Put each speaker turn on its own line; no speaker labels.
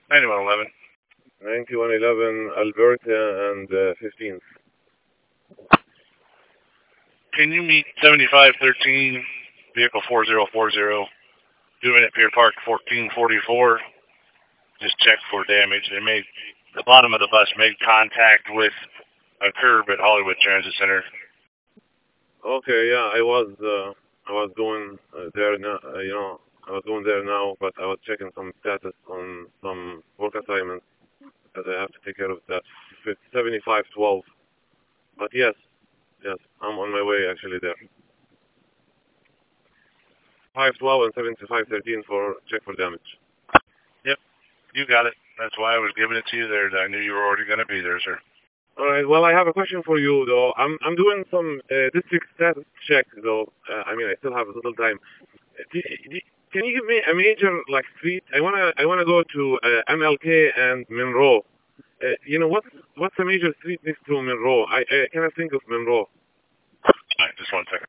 9111.
9111 Alberta and 15th.
Can you meet 7513, vehicle 4040, doing it Pier Park 1444? Just check for damage. The bottom of the bus made contact with a curb at Hollywood Transit Center.
Okay, yeah, I was going there now. I was going there now, but I was checking some status on some work assignments because I have to take care of that 7512. But yes, I'm on my way actually there. 512 and 7513 for check for damage.
Yep, you got it. That's why I was giving it to you there. I knew you were already going to be there, sir.
All right. Well, I have a question for you though. I'm doing some district status check though. I mean, I still have a little time. Can you give me a major like street? I wanna go to MLK and Monroe. What's a major street next to Monroe? I cannot think of Monroe.
All right, just one second.